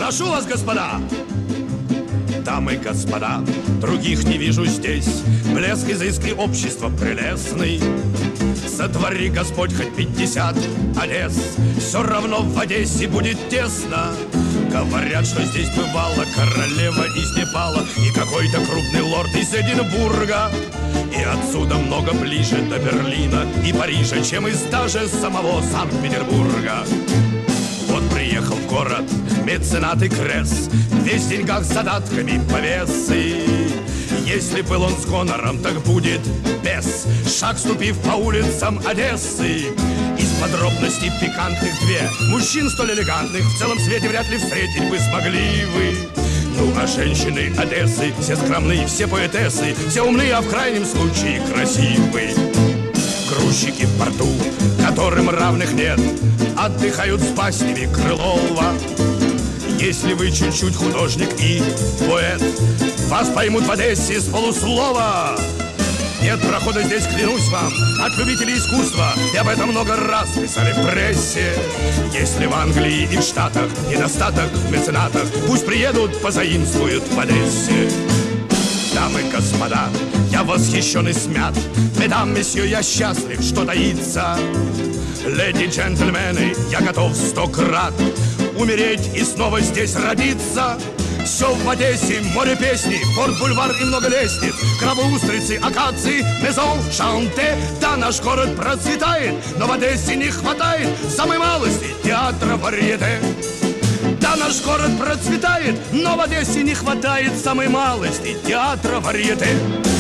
Прошу вас, господа! Дамы и господа, других не вижу здесь. Блеск изыск и общество прелестный. Сотвори Господь хоть 50 Одесс, все равно в Одессе будет тесно. Говорят, что здесь бывала королева из Непала и какой-то крупный лорд из Эдинбурга. И отсюда много ближе до Берлина и Парижа, чем из даже самого Санкт-Петербурга. Вот приехал в город меценат и Кресс, весь в деньгах с задатками повесы. Если был он с гонором, так будет без. Шаг ступив по улицам Одессы. Из подробностей пикантных две мужчин столь элегантных в целом свете вряд ли встретить бы смогли вы. Ну а женщины Одессы все скромные, все поэтессы, все умные, а в крайнем случае красивые. Грузчики в порту, которым равных нет, отдыхают с баснями Крылова. Если вы чуть-чуть художник и поэт, вас поймут в Одессе с полуслова. Нет прохода здесь, клянусь вам, от любителей искусства, и об этом много раз писали в прессе. Если в Англии и в Штатах недостаток в меценатах, пусть приедут, позаимствуют в Одессе. Дамы и господа, я восхищен и смят. Медам, месье, я счастлив, что таится. Леди, джентльмены, я готов 100 крат умереть и снова здесь родиться. Все в Одессе, море песни, порт-бульвар и много лестниц, крабы, устрицы, акации, мезон, шанте. Да, наш город процветает, но в Одессе не хватает самой малости театра варьете. Да, наш город процветает, но в Одессе не хватает самой малости театра варьете.